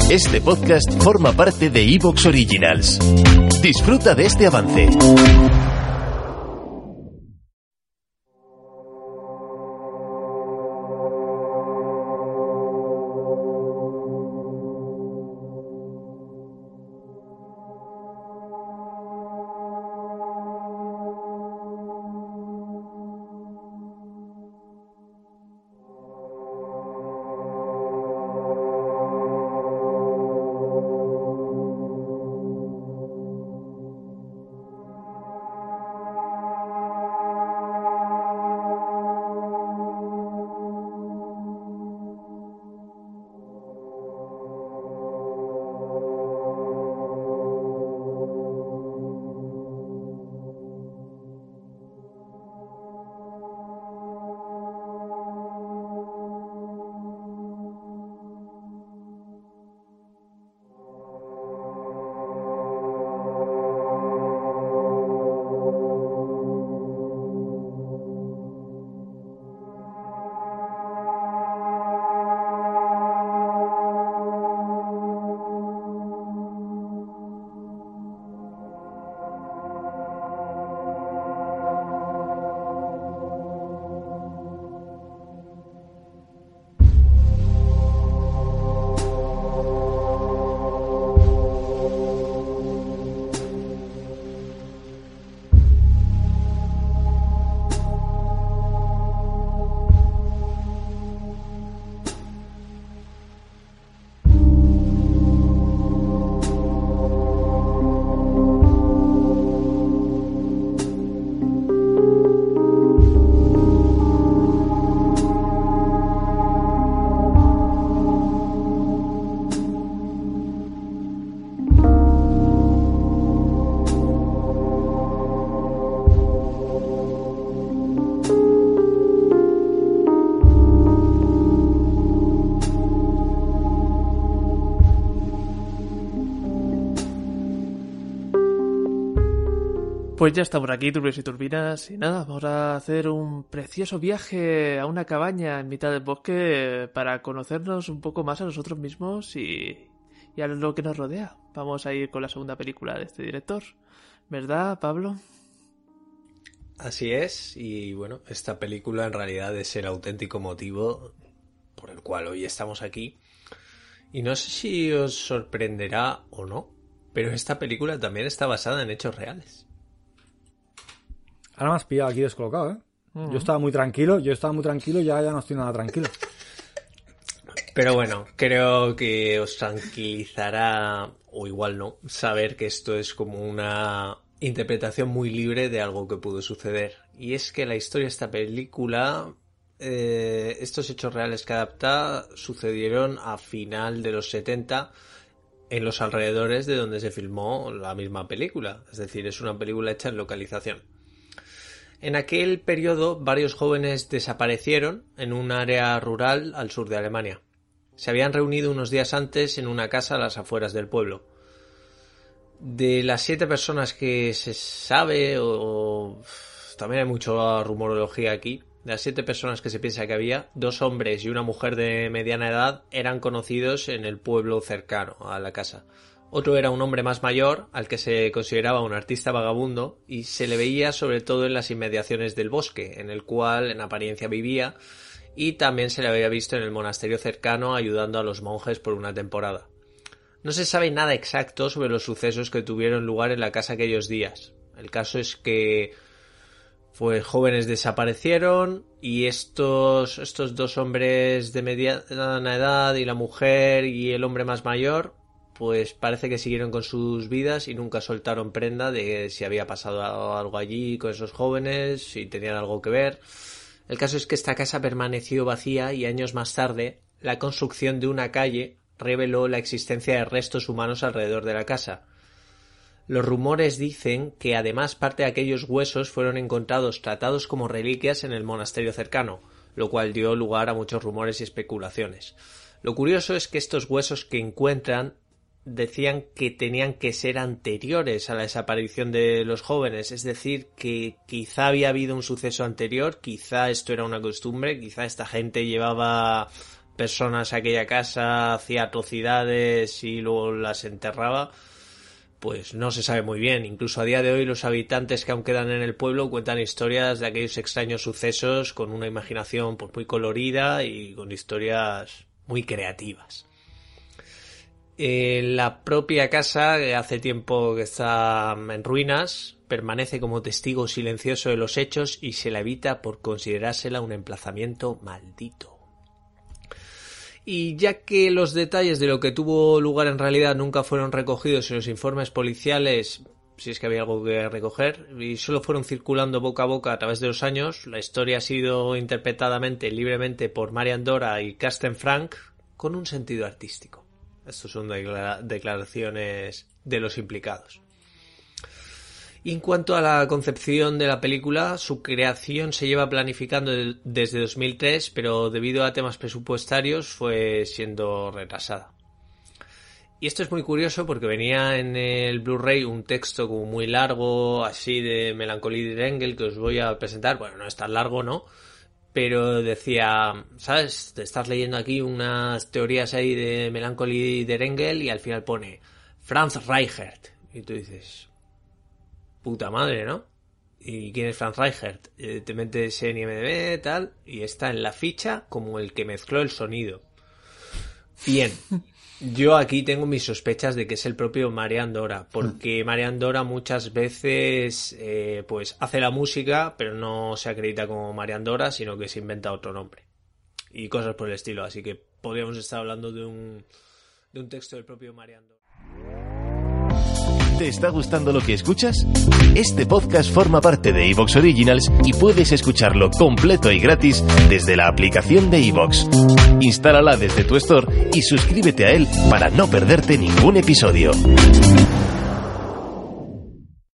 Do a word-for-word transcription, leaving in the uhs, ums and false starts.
Este podcast forma parte de iVoox Originals. Disfruta de este avance. Pues ya estamos aquí, turbios y turbinas, y nada, vamos a hacer un precioso viaje a una cabaña en mitad del bosque para conocernos un poco más a nosotros mismos y, y a lo que nos rodea. Vamos a ir con la segunda película de este director, ¿verdad, Pablo? Así es, y bueno, esta película en realidad es el auténtico motivo por el cual hoy estamos aquí. Y no sé si os sorprenderá o no, pero esta película también está basada en hechos reales. Ahora me has pillado aquí descolocado, ¿eh? Uh-huh. Yo estaba muy tranquilo, yo estaba muy tranquilo, ya, ya no estoy nada tranquilo. Pero bueno, creo que os tranquilizará, o igual no, saber que esto es como una interpretación muy libre de algo que pudo suceder. Y es que la historia de esta película, eh, estos hechos reales que adapta, sucedieron a final de los setenta en los alrededores de donde se filmó la misma película. Es decir, es una película hecha en localización. En aquel periodo, varios jóvenes desaparecieron en un área rural al sur de Alemania. Se habían reunido unos días antes en una casa a las afueras del pueblo. De las siete personas que se sabe, o, o también hay mucha rumorología aquí, de las siete personas que se piensa que había, dos hombres y una mujer de mediana edad eran conocidos en el pueblo cercano a la casa. Otro era un hombre más mayor, al que se consideraba un artista vagabundo, y se le veía sobre todo en las inmediaciones del bosque, en el cual en apariencia vivía, y también se le había visto en el monasterio cercano ayudando a los monjes por una temporada. No se sabe nada exacto sobre los sucesos que tuvieron lugar en la casa aquellos días. El caso es que pues jóvenes desaparecieron y estos, estos dos hombres de mediana edad y la mujer y el hombre más mayor pues parece que siguieron con sus vidas y nunca soltaron prenda de si había pasado algo allí con esos jóvenes, si tenían algo que ver. El caso es que esta casa permaneció vacía y años más tarde la construcción de una calle reveló la existencia de restos humanos alrededor de la casa. Los rumores dicen que además parte de aquellos huesos fueron encontrados tratados como reliquias en el monasterio cercano, lo cual dio lugar a muchos rumores y especulaciones. Lo curioso es que estos huesos que encuentran decían que tenían que ser anteriores a la desaparición de los jóvenes, es decir, que quizá había habido un suceso anterior, quizá esto era una costumbre, quizá esta gente llevaba personas a aquella casa, hacía atrocidades y luego las enterraba, pues no se sabe muy bien. Incluso a día de hoy los habitantes que aún quedan en el pueblo cuentan historias de aquellos extraños sucesos con una imaginación pues muy colorida y con historias muy creativas. Eh, la propia casa, que hace tiempo que está en ruinas, permanece como testigo silencioso de los hechos y se la evita por considerársela un emplazamiento maldito. Y ya que los detalles de lo que tuvo lugar en realidad nunca fueron recogidos en los informes policiales, si es que había algo que recoger, y solo fueron circulando boca a boca a través de los años, la historia ha sido interpretadamente libremente por Marian Dora y Carsten Frank con un sentido artístico. Estas son declara- declaraciones de los implicados. Y en cuanto a la concepción de la película, su creación se lleva planificando desde dos mil tres, pero debido a temas presupuestarios fue siendo retrasada. Y esto es muy curioso porque venía en el Blu-ray un texto como muy largo, así de Melancholie der Engel, que os voy a presentar. Bueno, no es tan largo, ¿no? Pero decía, ¿sabes? Te estás leyendo aquí unas teorías ahí de Melancholie der Engel y al final pone Franz Reichert. Y tú dices, puta madre, ¿no? ¿Y quién es Franz Reichert? Eh, te metes en I M D B, tal, y está en la ficha como el que mezcló el sonido. Bien, yo aquí tengo mis sospechas de que es el propio Marian Dora, porque Marian Dora muchas veces eh, pues hace la música, pero no se acredita como Marian Dora, sino que se inventa otro nombre. Y cosas por el estilo, así que podríamos estar hablando de un, de un texto del propio Marian Dora. ¿Te está gustando lo que escuchas? Este podcast forma parte de iVoox Originals y puedes escucharlo completo y gratis desde la aplicación de iVoox. Instálala desde tu store y suscríbete a él para no perderte ningún episodio.